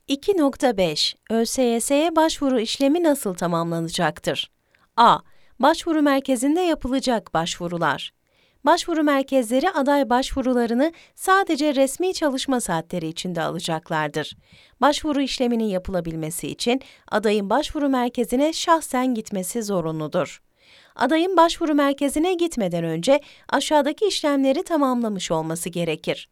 2.5 ÖSYS'ye başvuru işlemi nasıl tamamlanacaktır? A. Başvuru merkezinde yapılacak başvurular. Başvuru merkezleri aday başvurularını sadece resmi çalışma saatleri içinde alacaklardır. Başvuru işleminin yapılabilmesi için adayın başvuru merkezine şahsen gitmesi zorunludur. Adayın başvuru merkezine gitmeden önce aşağıdaki işlemleri tamamlamış olması gerekir.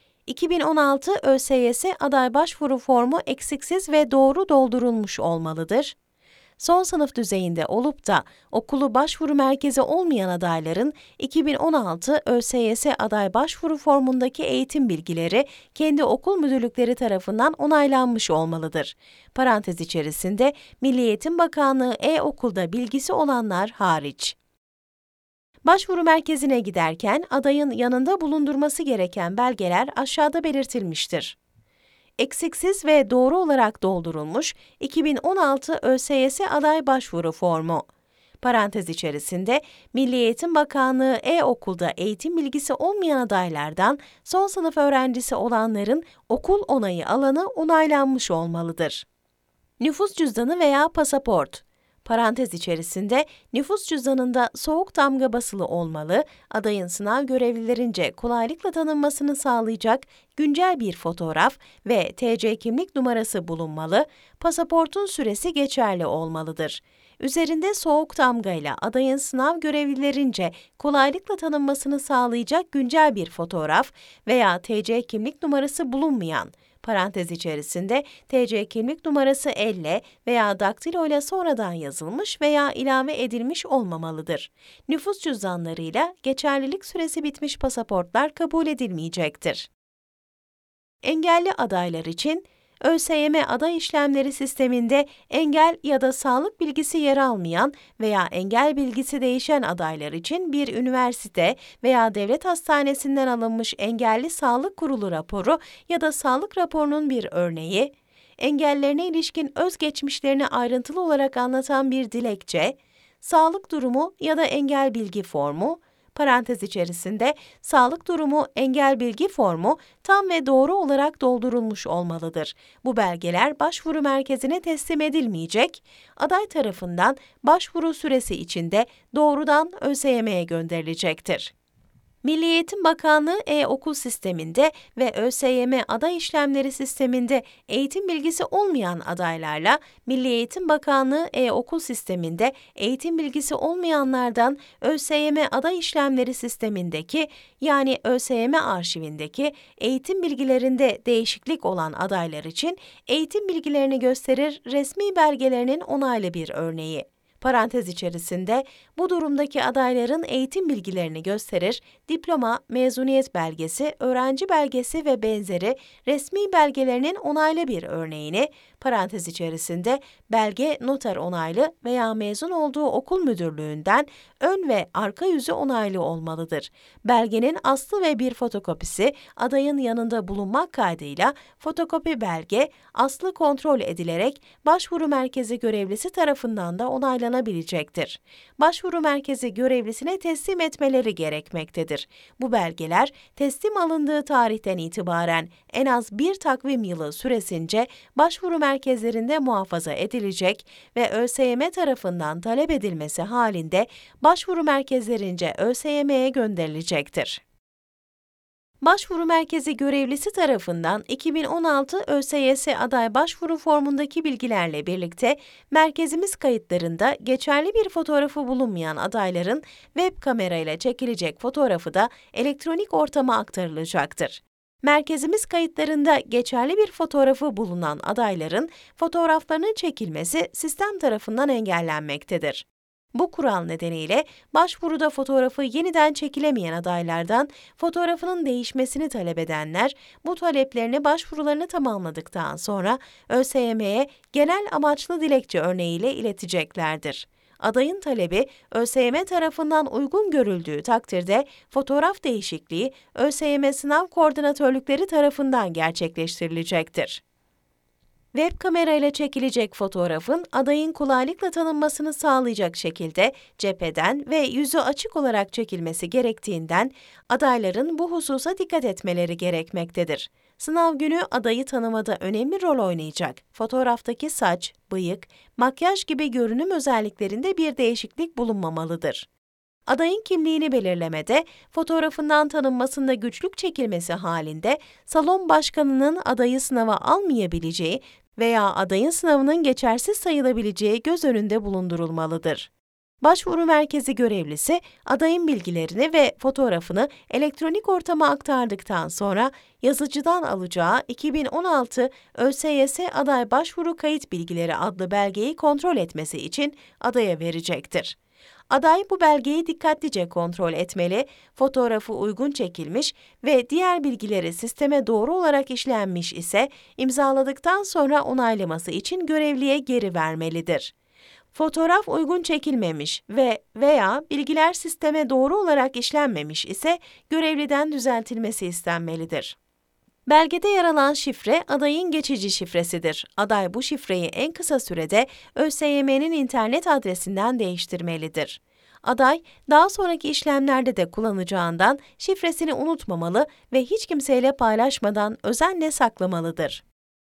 2016 ÖSYS aday başvuru formu eksiksiz ve doğru doldurulmuş olmalıdır. Son sınıf düzeyinde olup da okulu başvuru merkezi olmayan adayların 2016 ÖSYS aday başvuru formundaki eğitim bilgileri kendi okul müdürlükleri tarafından onaylanmış olmalıdır. Parantez içerisinde Milli Eğitim Bakanlığı e-okulda bilgisi olanlar hariç. Başvuru merkezine giderken adayın yanında bulundurması gereken belgeler aşağıda belirtilmiştir. Eksiksiz ve doğru olarak doldurulmuş 2016 ÖSYS aday başvuru formu. Parantez içerisinde Milli Eğitim Bakanlığı e-okulda eğitim bilgisi olmayan adaylardan son sınıf öğrencisi olanların okul onayı alanı onaylanmış olmalıdır. Nüfus cüzdanı veya pasaport. Parantez içerisinde nüfus cüzdanında soğuk damga basılı olmalı, adayın sınav görevlilerince kolaylıkla tanınmasını sağlayacak güncel bir fotoğraf ve TC kimlik numarası bulunmalı, pasaportun süresi geçerli olmalıdır. Üzerinde soğuk damgayla adayın sınav görevlilerince kolaylıkla tanınmasını sağlayacak güncel bir fotoğraf veya TC kimlik numarası bulunmayan, parantez içerisinde TC kimlik numarası elle veya daktilo ile sonradan yazılmış veya ilave edilmiş olmamalıdır. Nüfus cüzdanlarıyla geçerlilik süresi bitmiş pasaportlar kabul edilmeyecektir. Engelli adaylar için ÖSYM aday işlemleri sisteminde engel ya da sağlık bilgisi yer almayan veya engel bilgisi değişen adaylar için bir üniversite veya devlet hastanesinden alınmış engelli sağlık kurulu raporu ya da sağlık raporunun bir örneği, engellerine ilişkin özgeçmişlerini ayrıntılı olarak anlatan bir dilekçe, sağlık durumu ya da engel bilgi formu, parantez içerisinde sağlık durumu engel bilgi formu tam ve doğru olarak doldurulmuş olmalıdır. Bu belgeler başvuru merkezine teslim edilmeyecek, aday tarafından başvuru süresi içinde doğrudan ÖSYM'ye gönderilecektir. Milli Eğitim Bakanlığı e-okul sisteminde ve ÖSYM aday işlemleri sisteminde eğitim bilgisi olmayan adaylarla Milli Eğitim Bakanlığı e-okul sisteminde eğitim bilgisi olmayanlardan ÖSYM aday işlemleri sistemindeki yani ÖSYM arşivindeki eğitim bilgilerinde değişiklik olan adaylar için eğitim bilgilerini gösterir resmi belgelerinin onaylı bir örneği. Parantez içerisinde bu durumdaki adayların eğitim bilgilerini gösterir, diploma, mezuniyet belgesi, öğrenci belgesi ve benzeri resmi belgelerinin onaylı bir örneğini, parantez içerisinde belge noter onaylı veya mezun olduğu okul müdürlüğünden ön ve arka yüzü onaylı olmalıdır. Belgenin aslı ve bir fotokopisi adayın yanında bulunmak kaydıyla fotokopi belge, aslı kontrol edilerek başvuru merkezi görevlisi tarafından da onaylanabilecektir. Başvuru merkezi görevlisine teslim etmeleri gerekmektedir. Bu belgeler teslim alındığı tarihten itibaren en az bir takvim yılı süresince başvuru merkezlerinde muhafaza edilecek ve ÖSYM tarafından talep edilmesi halinde başvuru merkezlerince ÖSYM'ye gönderilecektir. Başvuru merkezi görevlisi tarafından 2016 ÖSYS aday başvuru formundaki bilgilerle birlikte merkezimiz kayıtlarında geçerli bir fotoğrafı bulunmayan adayların web kamerayla çekilecek fotoğrafı da elektronik ortama aktarılacaktır. Merkezimiz kayıtlarında geçerli bir fotoğrafı bulunan adayların fotoğraflarının çekilmesi sistem tarafından engellenmektedir. Bu kural nedeniyle başvuruda fotoğrafı yeniden çekilemeyen adaylardan fotoğrafının değişmesini talep edenler bu taleplerini başvurularını tamamladıktan sonra ÖSYM'ye genel amaçlı dilekçe örneğiyle ileteceklerdir. Adayın talebi ÖSYM tarafından uygun görüldüğü takdirde fotoğraf değişikliği ÖSYM sınav koordinatörlükleri tarafından gerçekleştirilecektir. Web kamerayla çekilecek fotoğrafın adayın kolaylıkla tanınmasını sağlayacak şekilde cepheden ve yüzü açık olarak çekilmesi gerektiğinden adayların bu hususa dikkat etmeleri gerekmektedir. Sınav günü adayı tanımada önemli rol oynayacak. Fotoğraftaki saç, bıyık, makyaj gibi görünüm özelliklerinde bir değişiklik bulunmamalıdır. Adayın kimliğini belirlemede, fotoğrafından tanınmasında güçlük çekilmesi halinde salon başkanının adayı sınava almayabileceği veya adayın sınavının geçersiz sayılabileceği göz önünde bulundurulmalıdır. Başvuru merkezi görevlisi, adayın bilgilerini ve fotoğrafını elektronik ortama aktardıktan sonra yazıcıdan alacağı 2016 ÖSYS Aday Başvuru Kayıt Bilgileri adlı belgeyi kontrol etmesi için adaya verecektir. Aday bu belgeyi dikkatlice kontrol etmeli, fotoğrafı uygun çekilmiş ve diğer bilgileri sisteme doğru olarak işlenmiş ise imzaladıktan sonra onaylaması için görevliye geri vermelidir. Fotoğraf uygun çekilmemiş veya bilgiler sisteme doğru olarak işlenmemiş ise görevliden düzeltilmesi istenmelidir. Belgede yer alan şifre adayın geçici şifresidir. Aday bu şifreyi en kısa sürede ÖSYM'nin internet adresinden değiştirmelidir. Aday, daha sonraki işlemlerde de kullanacağından şifresini unutmamalı ve hiç kimseyle paylaşmadan özenle saklamalıdır.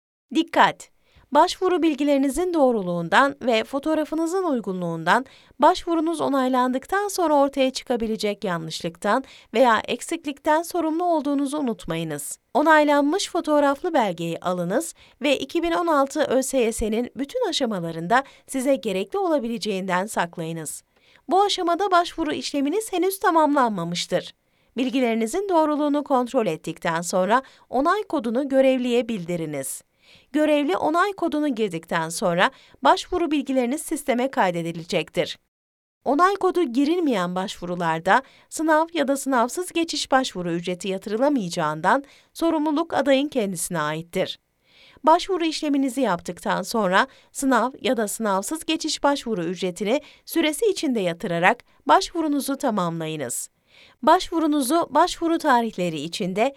Dikkat! Başvuru bilgilerinizin doğruluğundan ve fotoğrafınızın uygunluğundan, başvurunuz onaylandıktan sonra ortaya çıkabilecek yanlışlıktan veya eksiklikten sorumlu olduğunuzu unutmayınız. Onaylanmış fotoğraflı belgeyi alınız ve 2016 ÖSYS'nin bütün aşamalarında size gerekli olabileceğinden saklayınız. Bu aşamada başvuru işleminiz henüz tamamlanmamıştır. Bilgilerinizin doğruluğunu kontrol ettikten sonra onay kodunu görevliye bildiriniz. Görevli onay kodunu girdikten sonra başvuru bilgileriniz sisteme kaydedilecektir. Onay kodu girilmeyen başvurularda sınav ya da sınavsız geçiş başvuru ücreti yatırılamayacağından sorumluluk adayın kendisine aittir. Başvuru işleminizi yaptıktan sonra sınav ya da sınavsız geçiş başvuru ücretini süresi içinde yatırarak başvurunuzu tamamlayınız. Başvurunuzu başvuru tarihleri içinde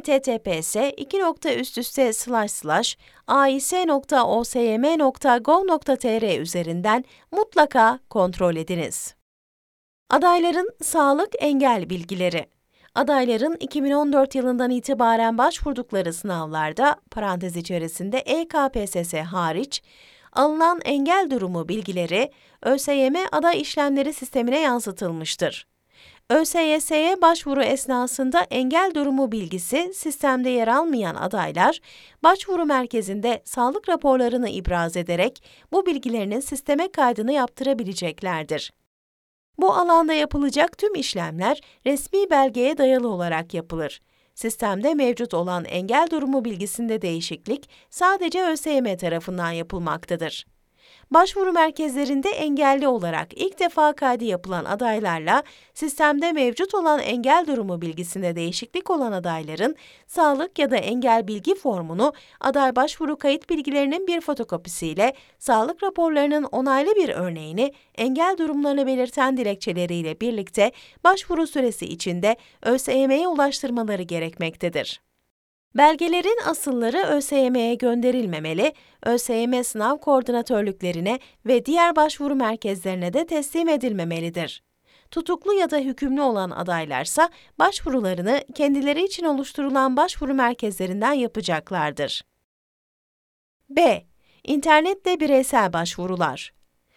https://ais.osym.gov.tr üzerinden mutlaka kontrol ediniz. Adayların sağlık engel bilgileri. Adayların 2014 yılından itibaren başvurdukları sınavlarda, parantez içerisinde EKPSS hariç, alınan engel durumu bilgileri ÖSYM aday işlemleri sistemine yansıtılmıştır. ÖSYS'ye başvuru esnasında engel durumu bilgisi sistemde yer almayan adaylar, başvuru merkezinde sağlık raporlarını ibraz ederek bu bilgilerinin sisteme kaydını yaptırabileceklerdir. Bu alanda yapılacak tüm işlemler resmi belgeye dayalı olarak yapılır. Sistemde mevcut olan engel durumu bilgisinde değişiklik sadece ÖSYM tarafından yapılmaktadır. Başvuru merkezlerinde engelli olarak ilk defa kaydı yapılan adaylarla sistemde mevcut olan engel durumu bilgisinde değişiklik olan adayların sağlık ya da engel bilgi formunu aday başvuru kayıt bilgilerinin bir fotokopisiyle sağlık raporlarının onaylı bir örneğini engel durumlarını belirten dilekçeleriyle birlikte başvuru süresi içinde ÖSYM'ye ulaştırmaları gerekmektedir. Belgelerin asılları ÖSYM'ye gönderilmemeli, ÖSYM sınav koordinatörlüklerine ve diğer başvuru merkezlerine de teslim edilmemelidir. Tutuklu ya da hükümlü olan adaylarsa başvurularını kendileri için oluşturulan başvuru merkezlerinden yapacaklardır. B. İnternetle bireysel başvurular.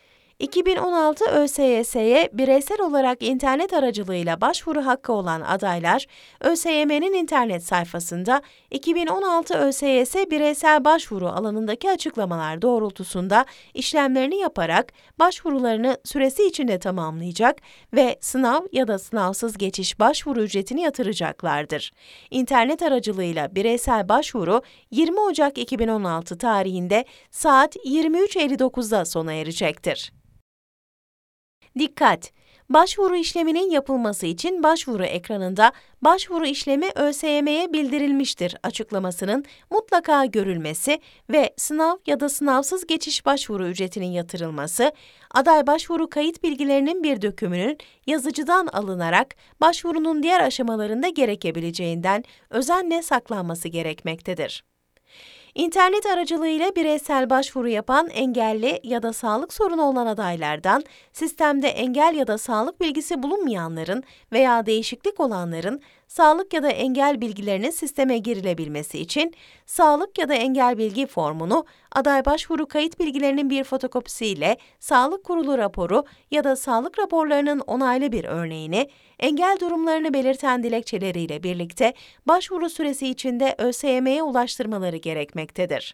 2016 ÖSYS'ye bireysel olarak internet aracılığıyla başvuru hakkı olan adaylar, ÖSYM'nin internet sayfasında 2016 ÖSYS bireysel başvuru alanındaki açıklamalar doğrultusunda işlemlerini yaparak başvurularını süresi içinde tamamlayacak ve sınav ya da sınavsız geçiş başvuru ücretini yatıracaklardır. İnternet aracılığıyla bireysel başvuru 20 Ocak 2016 tarihinde saat 23.59'da sona erecektir. Dikkat! Başvuru işleminin yapılması için başvuru ekranında "Başvuru işlemi ÖSYM'ye bildirilmiştir" açıklamasının mutlaka görülmesi ve sınav ya da sınavsız geçiş başvuru ücretinin yatırılması, aday başvuru kayıt bilgilerinin bir dökümünün yazıcıdan alınarak başvurunun diğer aşamalarında gerekebileceğinden özenle saklanması gerekmektedir. İnternet aracılığıyla bireysel başvuru yapan engelli ya da sağlık sorunu olan adaylardan, sistemde engel ya da sağlık bilgisi bulunmayanların veya değişiklik olanların sağlık ya da engel bilgilerinin sisteme girilebilmesi için sağlık ya da engel bilgi formunu aday başvuru kayıt bilgilerinin bir fotokopisiyle sağlık kurulu raporu ya da sağlık raporlarının onaylı bir örneğini, engel durumlarını belirten dilekçeleriyle birlikte başvuru süresi içinde ÖSYM'ye ulaştırmaları gerekmektedir.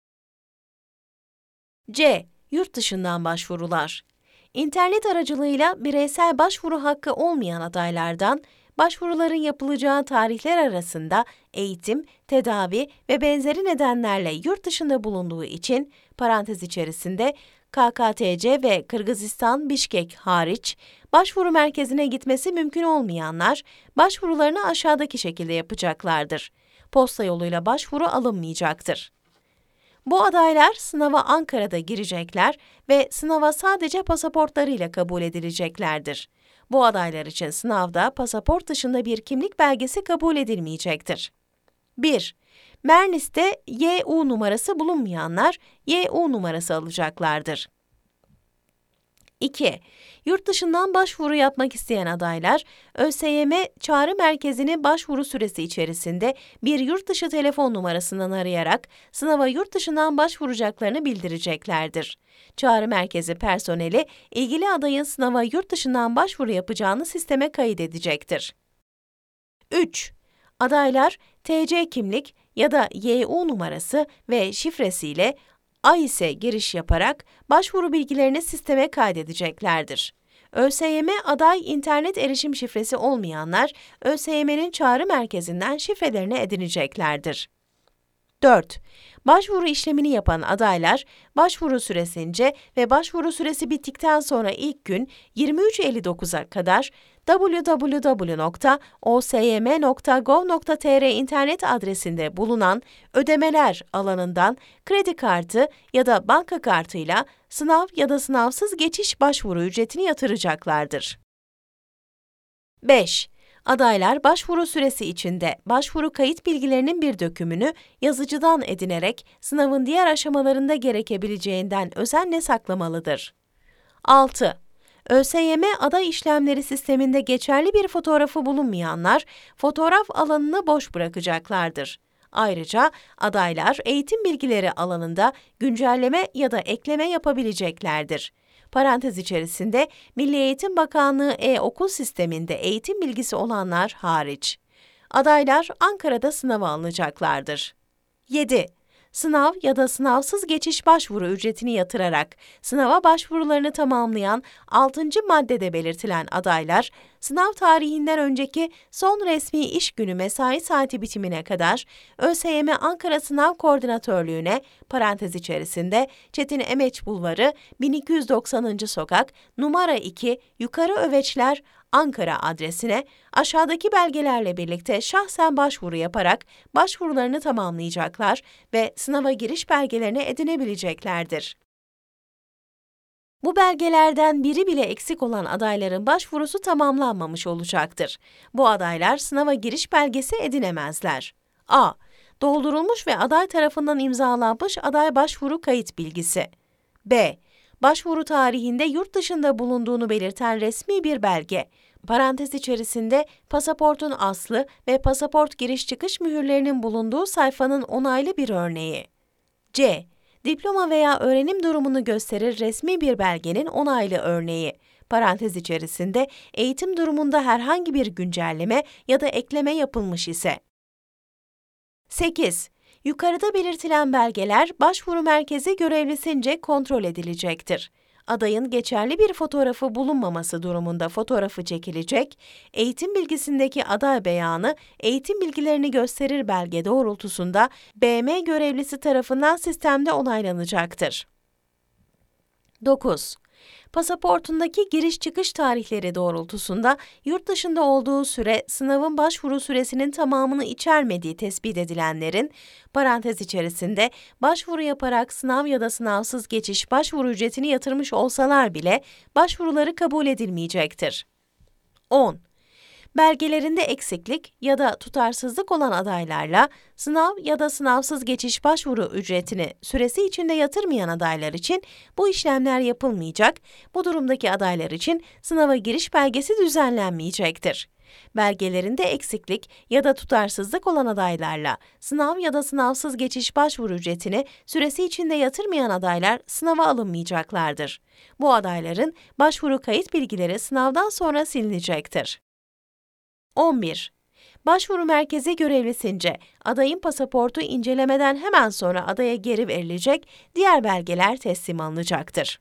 C. Yurt dışından başvurular. İnternet aracılığıyla bireysel başvuru hakkı olmayan adaylardan, başvuruların yapılacağı tarihler arasında eğitim, tedavi ve benzeri nedenlerle yurt dışında bulunduğu için, parantez içerisinde KKTC ve Kırgızistan Bişkek hariç, başvuru merkezine gitmesi mümkün olmayanlar, başvurularını aşağıdaki şekilde yapacaklardır. Posta yoluyla başvuru alınmayacaktır. Bu adaylar sınava Ankara'da girecekler ve sınava sadece pasaportlarıyla kabul edileceklerdir. Bu adaylar için sınavda pasaport dışında bir kimlik belgesi kabul edilmeyecektir. 1. Mernis'te YU numarası bulunmayanlar YU numarası alacaklardır. 2. Yurt dışından başvuru yapmak isteyen adaylar, ÖSYM Çağrı Merkezi'ni başvuru süresi içerisinde bir yurt dışı telefon numarasından arayarak sınava yurt dışından başvuracaklarını bildireceklerdir. Çağrı Merkezi personeli, ilgili adayın sınava yurt dışından başvuru yapacağını sisteme kaydedecektir. 3. Adaylar, TC kimlik ya da YU numarası ve şifresiyle AİS'e giriş yaparak başvuru bilgilerini sisteme kaydedeceklerdir. ÖSYM aday internet erişim şifresi olmayanlar, ÖSYM'nin çağrı merkezinden şifrelerini edineceklerdir. 4. Başvuru işlemini yapan adaylar, başvuru süresince ve başvuru süresi bittikten sonra ilk gün 23.59'a kadar www.osym.gov.tr internet adresinde bulunan ödemeler alanından kredi kartı ya da banka kartıyla sınav ya da sınavsız geçiş başvuru ücretini yatıracaklardır. 5. Adaylar başvuru süresi içinde başvuru kayıt bilgilerinin bir dökümünü yazıcıdan edinerek sınavın diğer aşamalarında gerekebileceğinden özenle saklamalıdır. 6. ÖSYM aday işlemleri sisteminde geçerli bir fotoğrafı bulunmayanlar fotoğraf alanını boş bırakacaklardır. Ayrıca adaylar eğitim bilgileri alanında güncelleme ya da ekleme yapabileceklerdir. Parantez içerisinde Milli Eğitim Bakanlığı e-okul sisteminde eğitim bilgisi olanlar hariç. Adaylar Ankara'da sınava alınacaklardır. 7. Sınav ya da sınavsız geçiş başvuru ücretini yatırarak sınava başvurularını tamamlayan 6. maddede belirtilen adaylar, sınav tarihinden önceki son resmi iş günü mesai saati bitimine kadar ÖSYM Ankara Sınav Koordinatörlüğü'ne, parantez içerisinde Çetin Emeç Bulvarı, 1290. Sokak, numara 2, Yukarı Öveçler, Ankara adresine aşağıdaki belgelerle birlikte şahsen başvuru yaparak başvurularını tamamlayacaklar ve sınava giriş belgelerini edinebileceklerdir. Bu belgelerden biri bile eksik olan adayların başvurusu tamamlanmamış olacaktır. Bu adaylar sınava giriş belgesi edinemezler. A. Doldurulmuş ve aday tarafından imzalanmış aday başvuru kayıt bilgisi. B. Başvuru tarihinde yurt dışında bulunduğunu belirten resmi bir belge, parantez içerisinde pasaportun aslı ve pasaport giriş çıkış mühürlerinin bulunduğu sayfanın onaylı bir örneği. C. Diploma veya öğrenim durumunu gösterir resmi bir belgenin onaylı örneği, parantez içerisinde eğitim durumunda herhangi bir güncelleme ya da ekleme yapılmış ise. 8. Yukarıda belirtilen belgeler başvuru merkezi görevlisince kontrol edilecektir. Adayın geçerli bir fotoğrafı bulunmaması durumunda fotoğrafı çekilecek, eğitim bilgisindeki aday beyanı, eğitim bilgilerini gösterir belge doğrultusunda BM görevlisi tarafından sistemde onaylanacaktır. 9. Pasaportundaki giriş çıkış tarihleri doğrultusunda yurt dışında olduğu süre sınavın başvuru süresinin tamamını içermediği tespit edilenlerin, parantez içerisinde başvuru yaparak sınav ya da sınavsız geçiş başvuru ücretini yatırmış olsalar bile başvuruları kabul edilmeyecektir. 10. Belgelerinde eksiklik ya da tutarsızlık olan adaylarla sınav ya da sınavsız geçiş başvuru ücretini süresi içinde yatırmayan adaylar için bu işlemler yapılmayacak, bu durumdaki adaylar için sınava giriş belgesi düzenlenmeyecektir. Belgelerinde eksiklik ya da tutarsızlık olan adaylarla sınav ya da sınavsız geçiş başvuru ücretini süresi içinde yatırmayan adaylar sınava alınmayacaklardır. Bu adayların başvuru kayıt bilgileri sınavdan sonra silinecektir. 11. Başvuru merkezi görevlisince adayın pasaportu incelemeden hemen sonra adaya geri verilecek, diğer belgeler teslim alınacaktır.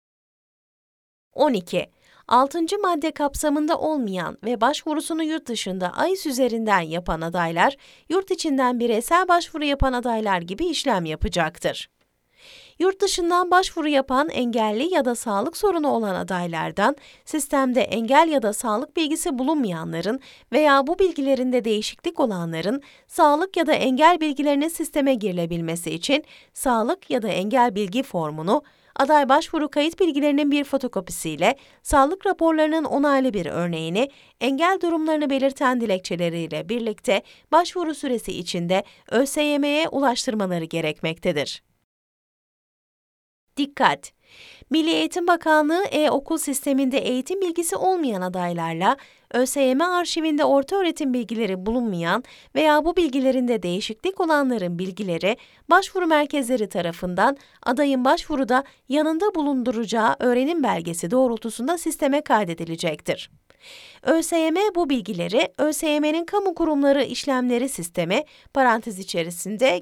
12. 6. madde kapsamında olmayan ve başvurusunu yurt dışında AİS üzerinden yapan adaylar, yurt içinden bireysel başvuru yapan adaylar gibi işlem yapacaktır. Yurt dışından başvuru yapan engelli ya da sağlık sorunu olan adaylardan, sistemde engel ya da sağlık bilgisi bulunmayanların veya bu bilgilerinde değişiklik olanların sağlık ya da engel bilgilerinin sisteme girilebilmesi için sağlık ya da engel bilgi formunu, aday başvuru kayıt bilgilerinin bir fotokopisiyle, sağlık raporlarının onaylı bir örneğini, engel durumlarını belirten dilekçeleriyle birlikte başvuru süresi içinde ÖSYM'ye ulaştırmaları gerekmektedir. Dikkat! Milli Eğitim Bakanlığı e-okul sisteminde eğitim bilgisi olmayan adaylarla ÖSYM arşivinde ortaöğretim bilgileri bulunmayan veya bu bilgilerinde değişiklik olanların bilgileri başvuru merkezleri tarafından adayın başvuruda yanında bulunduracağı öğrenim belgesi doğrultusunda sisteme kaydedilecektir. ÖSYM bu bilgileri ÖSYM'nin kamu kurumları işlemleri sistemi parantez içerisinde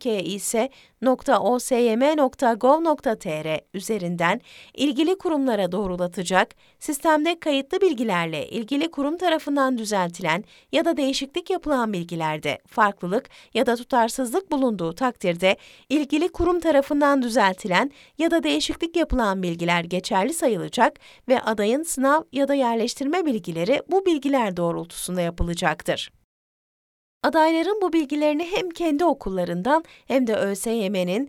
kkis.osym.gov.tr üzerinden ilgili kurumlara doğrulatacak, sistemde kayıtlı bilgilerle ilgili kurum tarafından düzeltilen ya da değişiklik yapılan bilgilerde farklılık ya da tutarsızlık bulunduğu takdirde ilgili kurum tarafından düzeltilen ya da değişiklik yapılan bilgiler geçerli sayılacak ve adayın sınav ya da yerleştirme bilgileri bu bilgiler doğrultusunda yapılacaktır. Adayların bu bilgilerini hem kendi okullarından hem de ÖSYM'nin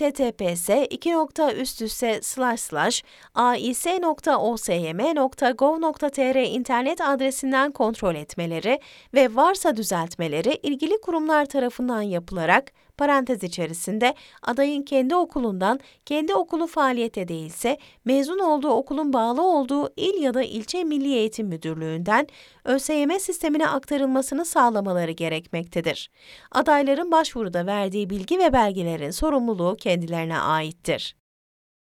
https://ais.osym.gov.tr internet adresinden kontrol etmeleri ve varsa düzeltmeleri ilgili kurumlar tarafından yapılarak parantez içerisinde adayın kendi okulundan, kendi okulu faaliyette değilse, mezun olduğu okulun bağlı olduğu il ya da ilçe Milli Eğitim Müdürlüğü'nden ÖSYM sistemine aktarılmasını sağlamaları gerekmektedir. Adayların başvuruda verdiği bilgi ve belgelerin sorumluluğu kendilerine aittir.